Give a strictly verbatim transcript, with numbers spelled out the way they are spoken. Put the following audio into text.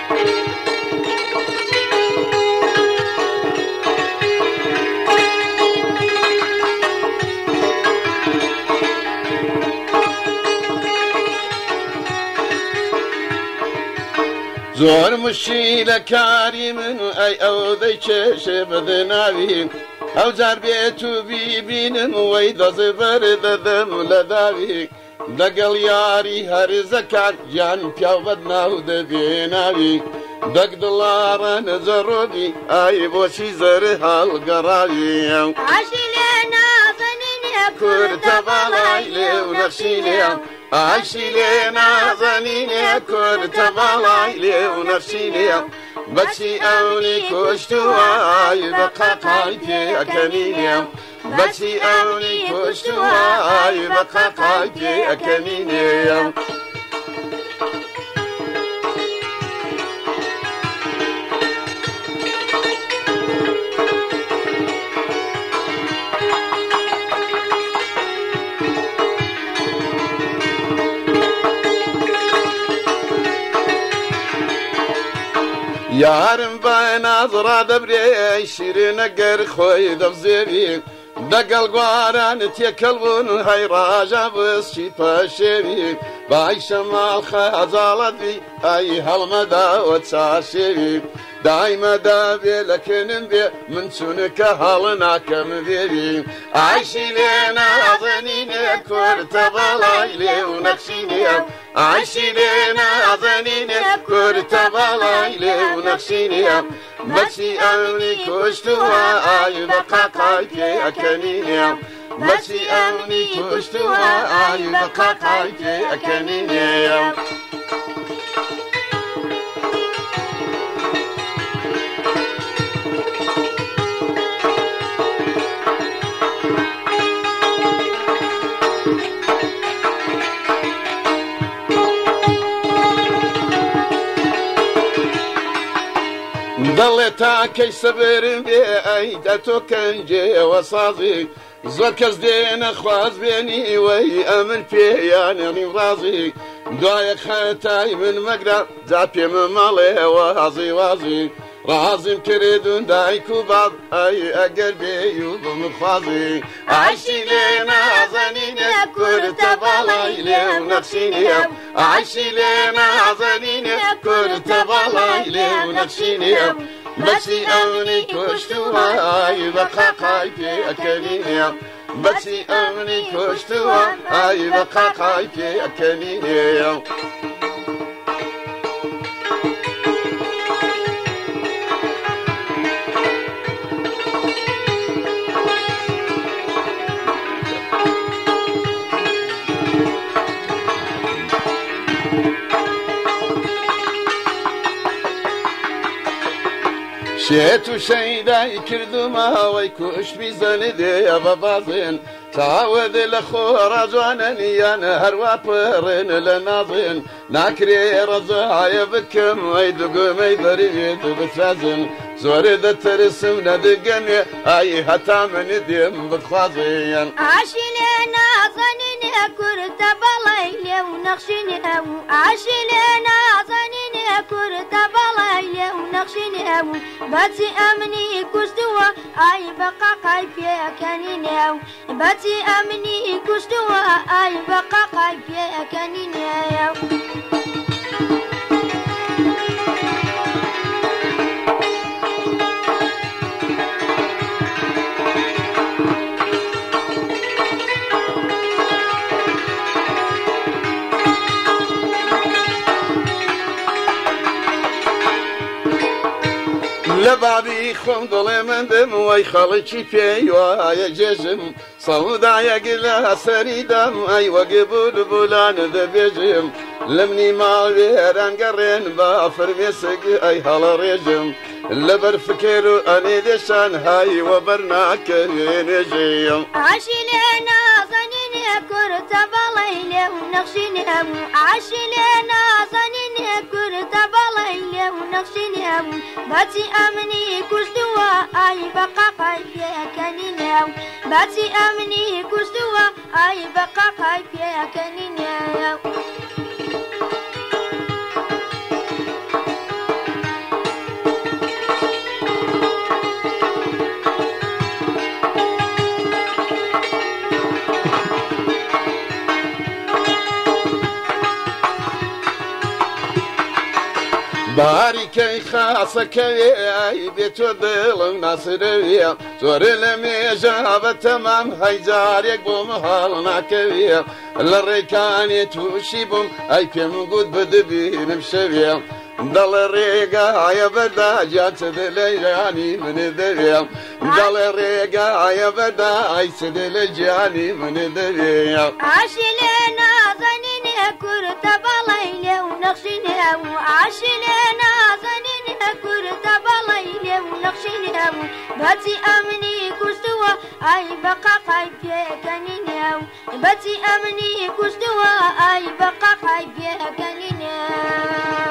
زۆر مشکلە کاری من ئەی ئەو دەیکێشێ بەدەناوی ئەو جار بێت و بیبینم وەی دەزبەر دەدەم لە داوی دەگەڵ یاری هەرزەکان گیان پیاو بەدناو دەبێناوی دەک دڵارە نەزەڕۆبی ئای بۆچی زەرە هەڵگەڕاوی عاشی لێ نازەنینێ کورتە باڵای لێو نەخشینێ عاشی لێ نازەنینێ کورتە باڵای لێو نەخشینێ بەچی ئەولی کوشتووە ئای بە قاقای پێەکەنینێ بەچی ئەولی کوشتووە ئای بە قاقای پێەکەنینێ یارم بە نازڕا دەبرێ شیرینە گەر خۆی دەبزێوی دەگەڵ گواران تێکەڵ بوون هەی ڕاژە بسچی پەشێوی بای شەماڵ خەجاڵەتی ئای هەڵمەداوە چاشێوی دایمەدا بێ لەکەنم بێ من چونکە هەڵە ناکەم وێوی عایشی لێ نازەنینێ کورتە باڵای لێو نەخشینێ عایشی لێ نازەنینێ کورتە باڵای لێو نەخشینێ بەچی ئەولی کوشتووە ئای بە قاقای پێەکەنینێ بەچی ئەولی کوشتووە ئای بە قاقای پێەکەنینێ دەڵێ تاکەی سەبرم بێ ئەی دەتۆ کەنجێوە سازی زۆر کەس دێنە خواز بێنی وەی ئەمن پێیانێنی ڕازی دوایە خەتای من مەگرە جا پێمە ماڵێەوە هەزی وازی ڕازیم کردون دایک و باب ئەی ئەگەر بێی و بمخوازی عایشی لێ نازەنینێ کورتە باڵای لێو نەخشینێ عایشی لێ نازەنینێ کورتە باڵای لێو نەخشینێ بەچی ئەولی کوشتووە ئای بە قاقای پێەکەنینێ بەچی ئەولی کوشتووە ئای بە قاقای پێەکەنینێ شێت و شەیدای کردومەوەی کوشتمی زەنی دێە بە بازێن تاوەدە لە خۆڕا جوانن یانە هەروە پڕێن لە نازێن ناکرێ ڕەزایە بکەم ئەی دوگومەی دەریێت بترازن زۆرە دەتەرسم نەدەگەمێ ئای هەتا منی دێم بتخوازێن عاشی لێ نازەنینێ کورتە باڵای لێو نەخشینێ عاشی لێ نازەنینێ کورتە باڵای لێو نەخشینێ بەچی ئەمنی کوشتووە ئای بە قاقای پێەکەنینێ بەچی ئەمنی کوشتووە ئای بە قاقای پێەکەنینێ لە بابی خۆم دڵێ من دەم وەی خەڵکی پێی وایە جێژم سەودایەک لە سەریدەم ئەی وەگە بولبولانە دەبێژم لە منی ماڵێران گەڕێن بە فەرمێسک ئەی هەڵە ڕێژم لەبەر فکر و ئەنێ دێشان هایوە بەرناکەوێنێژێم عاشی لێ نازەنینێ کورتە باڵای لێو نەخشینێ عاشی لێ نازەنینێ کورتە باڵای لێو نەخشینێ بەچی ئەمنی کوشتووە ئای بە قاقای پێەکەنینێ بەچی ئەمنی کوشتووە ئای بە قاقای پێەکەنینێ باریکەی خاسەکەوێ بێتۆ دڵم ناسرەوێ زۆر لە مێژە بە تەمام هەیجارێک بۆم هەڵ ناکەوێ لە ڕێکانێ تووشی بووم ئەی پێم گوت بدبینم شەوێ دەڵێ ڕێگایە بەرداجا چ لە ژیانی منێ دەوێ دەڵێ ڕێگایە بەردای چ لە گیانی منێ دەوێ عاشی لێ نازەنینێ کورتە بەڵێ لێ و نەخشی لێ و عاشی لێ نازەنینێ کورتە بەڵێ لێ و نەخشی لێ و بەچی ئەمنی کوشتووە ئای بەقاقای پێکەنینێ و بەچی ئەمنی کوشتووە ئای بەقاقای پێکەنینێ